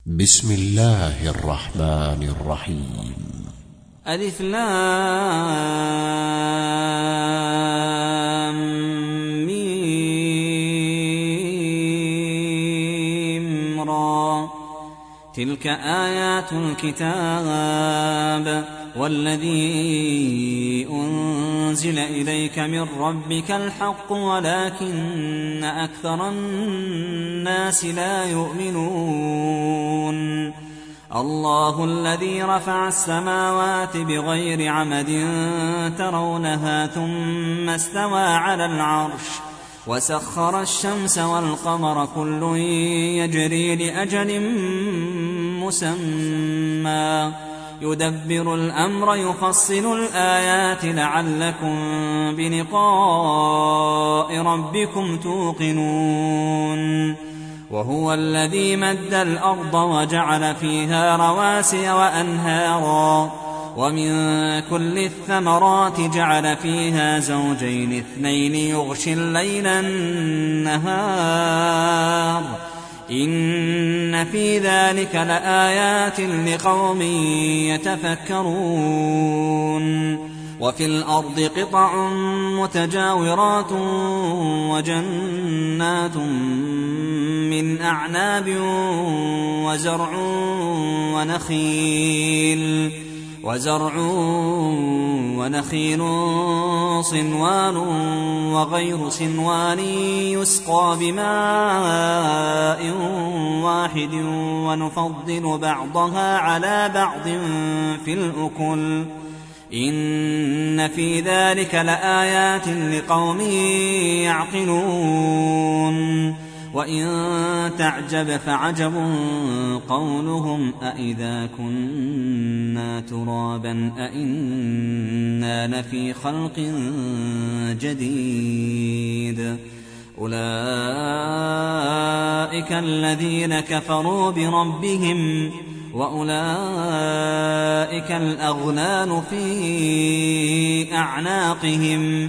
بسم الله الرحمن الرحيم. ألف لام ميم را، تلك آيات الكتاب والذي أنزل إليك من ربك الحق ولكن أكثر الناس لا يؤمنون. الله الذي رفع السماوات بغير عمد ترونها ثم استوى على العرش وسخر الشمس والقمر كل يجري لأجل مسمى يدبر الأمر يفصل الآيات لعلكم بلقاء ربكم توقنون. وهو الذي مد الأرض وجعل فيها رواسي وأنهارا ومن كل الثمرات جعل فيها زوجين اثنين يغشي الليل النهار إن في ذلك لآيات لقوم يتفكرون. وفي الأرض قطع متجاورات وجنات من أعناب وزرع ونخيل صنوان وغير صنوان يسقى بماء واحد ونفضل بعضها على بعض في الأكل إن في ذلك لآيات لقوم يعقلون. وإن تعجب فعجب قولهم أإذا كنا ترابا أإنا لفي خلق جديد. أولئك الذين كفروا بربهم وأولئك الأغلال في أعناقهم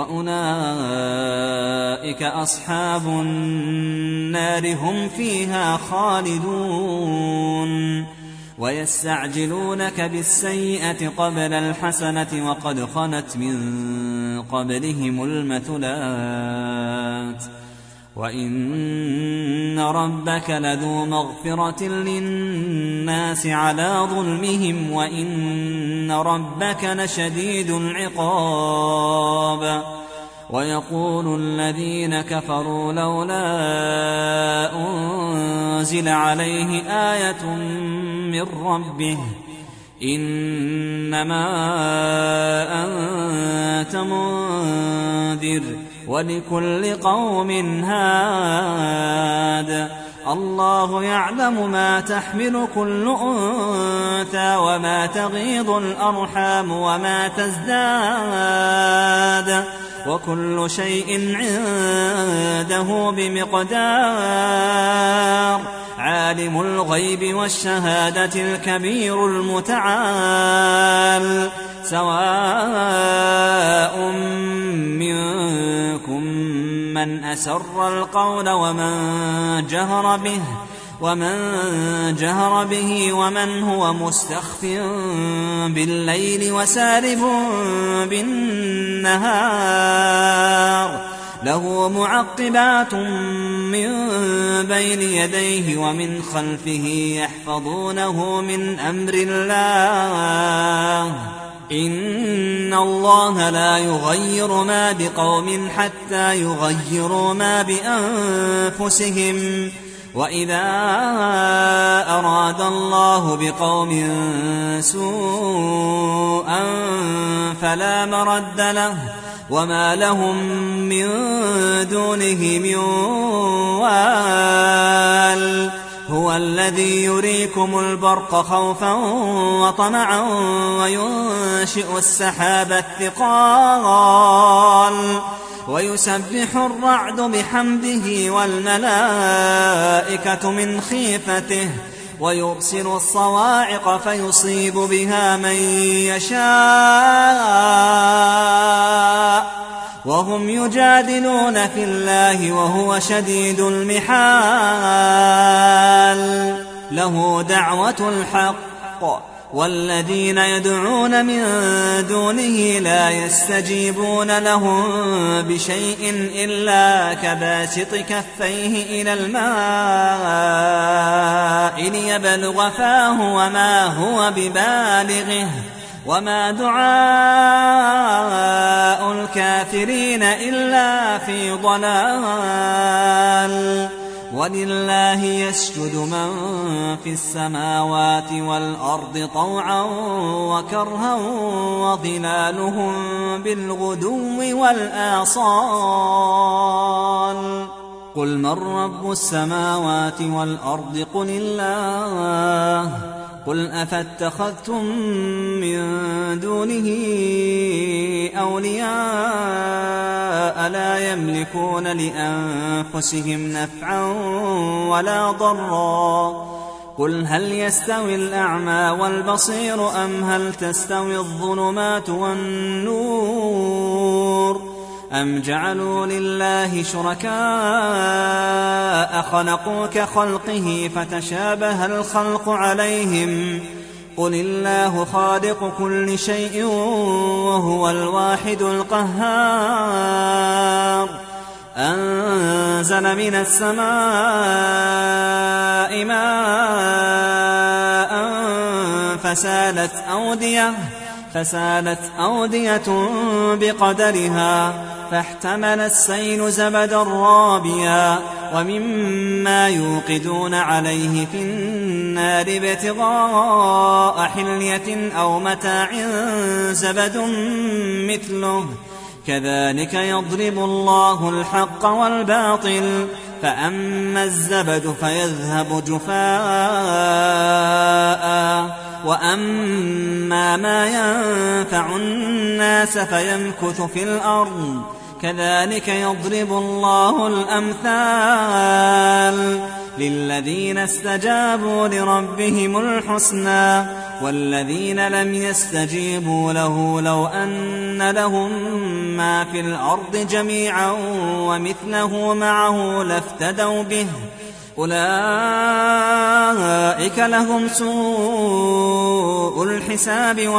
وأولئك أصحاب النار هم فيها خالدون. ويستعجلونك بالسيئة قبل الحسنة وقد خلت من قبلهم المثلات وإن ربك لذو مغفرة للناس على ظلمهم وإن ربك لشديد العقاب. ويقول الذين كفروا لولا أنزل عليه آية من ربه إنما أنت منذر ولكل قوم هاد. الله يعلم ما تحمل كل أنثى وما تغيض الأرحام وما تزداد وكل شيء عنده بمقدار. عالم الغيب والشهادة الكبير المتعال. سواء منكم من أسر القول ومن جهر به ومن هو مستخف بالليل وسارب بالنهار. له معقبات من بين يديه ومن خلفه يحفظونه من أمر الله. إن الله لا يغير ما بقوم حتى يغيروا ما بأنفسهم. وإذا أراد الله بقوم سوءا فلا مرد له وما لهم من دونه من وال. هو الذي يريكم البرق خوفا وطمعا وينشئ السحاب الثقال ويسبح الرعد بحمده والملائكة من خيفته ويرسل الصواعق فيصيب بها من يشاء وهم يجادلون في الله وهو شديد المحال. له دعوة الحق والذين يدعون من دونه لا يستجيبون لهم بشيء إلا كباسط كفيه إلى الماء ليبلغ فاه وما هو ببالغه وما دعاء الكافرين إلا في ضلال ولله يسجد من في السماوات والأرض طوعا وكرها وظلالهم بالغدو والآصال قل من رب السماوات والأرض قل الله قل أفاتخذتم من دونه أولياء لا يملكون لأنفسهم نفعا ولا ضرا قل هل يستوي الأعمى والبصير أم هل تستوي الظلمات والنور أم جعلوا لله شركاء خلقوا كخلقه فتشابه الخلق عليهم قل الله خالق كل شيء وهو الواحد القهار أنزل من السماء ماء فسالت أودية بقدرها فاحتمل السيل زبدا رابيا ومما يوقدون عليه في النار ابتغاء حلية أو متاع زبد مثله كذلك يضرب الله الحق والباطل فأما الزبد فيذهب جفاء وأما ما ينفع الناس فيمكث في الأرض كذلك يضرب الله الأمثال للذين استجابوا لربهم الحسنى والذين لم يستجيبوا له لو أن لهم ما في الأرض جميعا ومثله معه لافتدوا به أولئك لهم سوء الحساب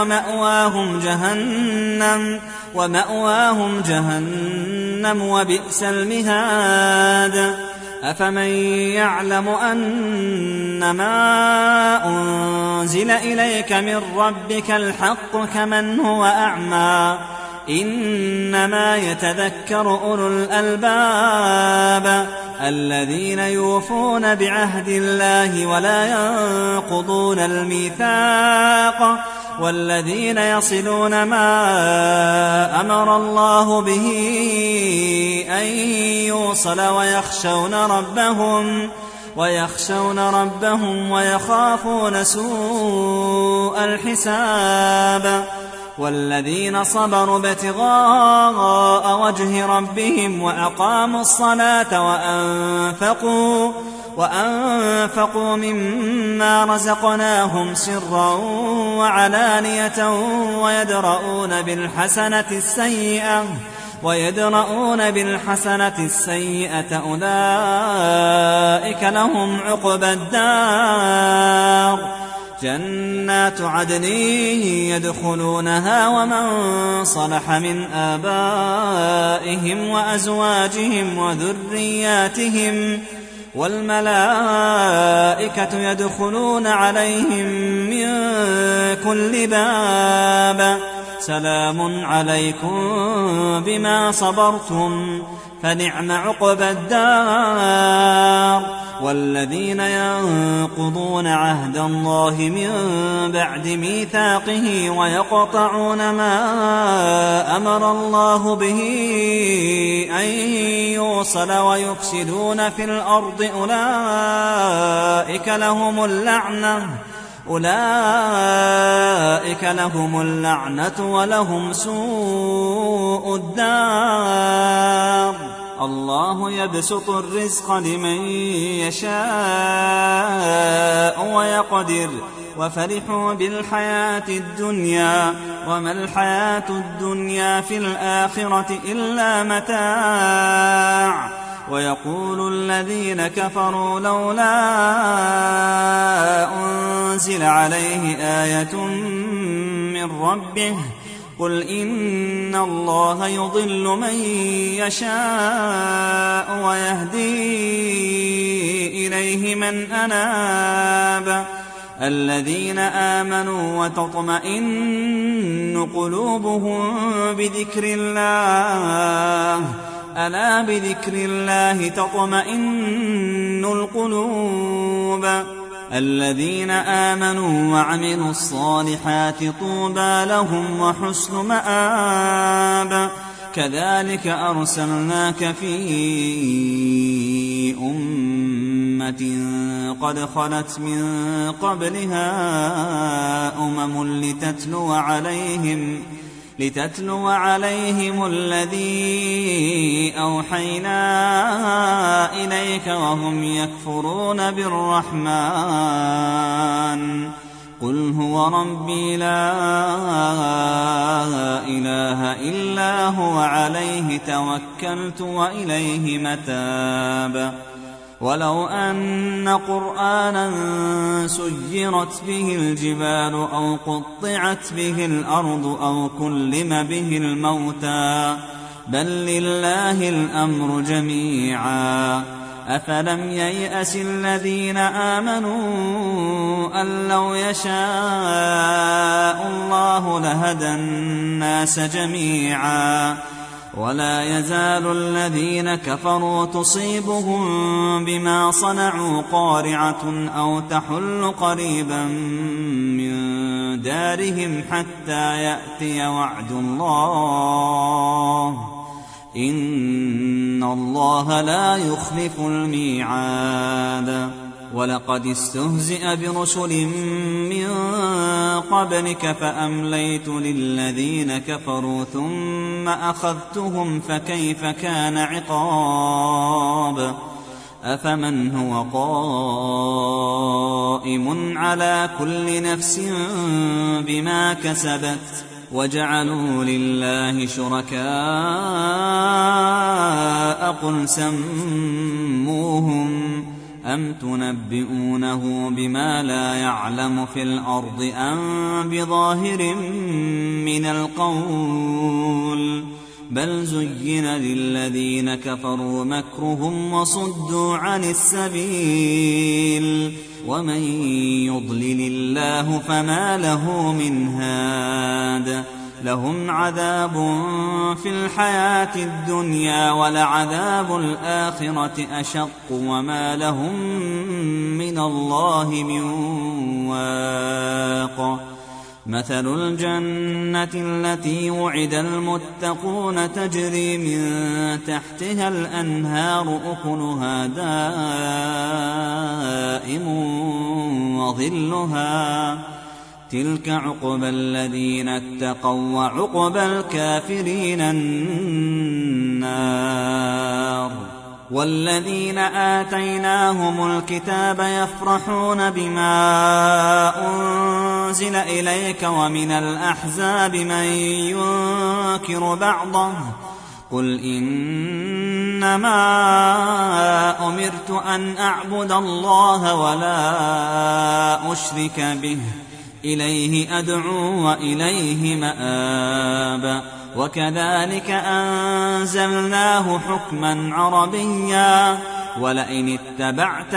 ومأواهم جهنم وبئس المهاد أفمن يعلم أنما أنزل إليك من ربك الحق كمن هو أعمى إنما يتذكر أولو الألباب الذين يوفون بعهد الله ولا ينقضون الميثاق والذين يصلون ما أمر الله به أن يوصل ويخشون ربهم ويخافون سوء الحساب والذين صبروا ابتغاء وجه ربهم وأقاموا الصلاة وأنفقوا مما رزقناهم سرا وعلانية ويدرؤون بالحسنة السيئة أولئك لهم عقبى الدار جنات عدن يدخلونها ومن صلح من آبائهم وأزواجهم وذرياتهم والملائكة يدخلون عليهم من كل باب سلام عليكم بما صبرتم فنعم عقبى الدار والذين ينقضون عهد الله من بعد ميثاقه ويقطعون ما أمر الله به أن يوصل ويفسدون في الأرض أولئك لهم اللعنة ولهم سوء الدار الله يبسط الرزق لمن يشاء ويقدر وفرحوا بالحياة الدنيا وما الحياة الدنيا في الآخرة إلا متاع ويقول الذين كفروا لولا أنزل عليه آية من ربه قل إن الله يضل من يشاء ويهدي إليه من أناب الذين آمنوا وتطمئن قلوبهم بذكر الله ألا بذكر الله تطمئن القلوب الذين آمنوا وعملوا الصالحات طوبى لهم وحسن مآب كذلك أرسلناك في أمة قد خلت من قبلها لتتلو عليهم الذي أوحينا إليك وهم يكفرون بالرحمن قل هو ربي لا إله إلا هو عليه توكلت وإليه متاب ولو أن قرآنا سيرت به الجبال أو قطعت به الأرض أو كلم به الموتى بل لله الأمر جميعا أفلم ييأس الذين آمنوا أن لو يشاء الله لهدى الناس جميعا ولا يزال الذين كفروا تصيبهم بما صنعوا قارعة أو تحل قريبا من دارهم حتى يأتي وعد الله إن الله لا يخلف الميعاد ولقد استهزئ برسل من قبلك فأمليت للذين كفروا ثم أخذتهم فكيف كان عقاب أفمن هو قائم على كل نفس بما كسبت وجعلوا لله شركاء قل سموهم أم تنبئونه بما لا يعلم في الأرض أم بظاهر من القول بل زين للذين كفروا مكرهم وصدوا عن السبيل ومن يضلل الله فما له من هاد لهم عذاب في الحياة الدنيا ولعذاب الآخرة أشق وما لهم من الله من واق مثل الجنة التي وعد المتقون تجري من تحتها الأنهار أكلها دائم وظلها تلك عقبى الذين اتقوا وعقبى الكافرين النار والذين آتيناهم الكتاب يفرحون بما أنزل إليك ومن الأحزاب من ينكر بعضه قل إنما أمرت أن أعبد الله ولا أشرك به إليه أدعو وإليه مآب وكذلك أنزلناه حكما عربيا ولئن اتبعت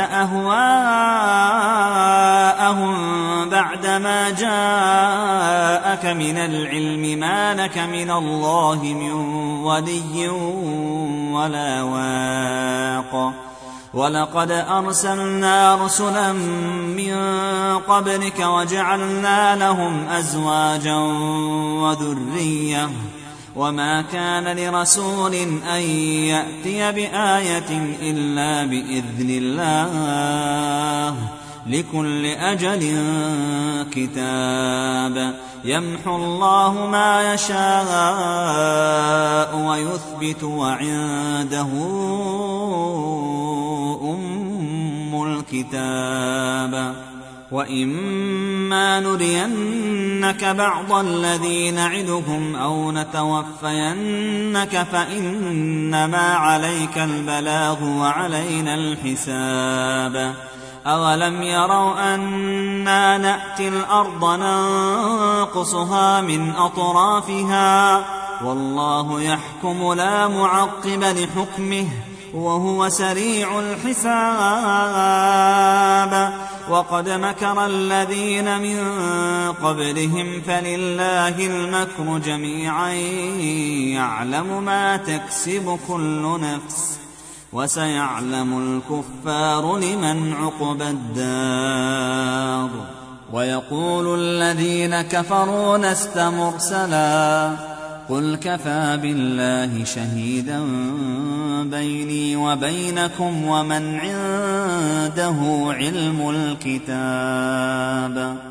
أهواءهم بعدما جاءك من العلم ما لك من الله من ولي ولا واق ولقد أرسلنا رسلا من قبلك وجعلنا لهم أزواجا وذرية وما كان لرسول أن يأتي بآية إلا بإذن الله لكل أجل كتاب يمحو الله ما يشاء ويثبت وعنده أم الكتاب وإما نرينك بعض الذي نعدهم أو نتوفينك فإنما عليك البلاغ وعلينا الحساب أولم يروا أنا نأتي الأرض ننقصها من أطرافها والله يحكم لا معقب لحكمه وهو سريع الحساب وقد مكر الذين من قبلهم فلله المكر جميعا يعلم ما تكسب كل نفس وسيعلم الكفار لمن عقبى الدار ويقول الذين كفروا لست مرسلا قل كفى بالله شهيدا بيني وبينكم ومن عنده علم الكتاب